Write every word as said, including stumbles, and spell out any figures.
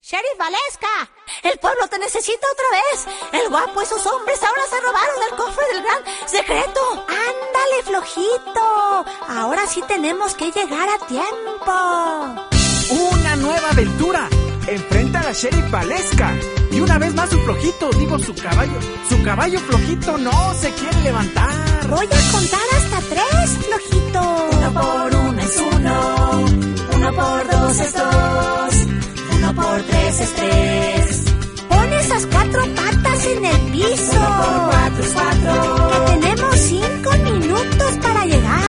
¡Sheriff Valesca! ¡El pueblo te necesita otra vez! ¡El guapo y sus hombres ahora se robaron el cofre del gran secreto! ¡Ándale, flojito! Ahora sí tenemos que llegar a tiempo. ¡Una nueva aventura! Enfrenta a la Sheriff Valesca. Y una vez más su flojito, digo su caballo. Su caballo flojito no se quiere levantar. Voy a contar hasta tres, flojito. Uno por uno es uno. Uno por dos es dos.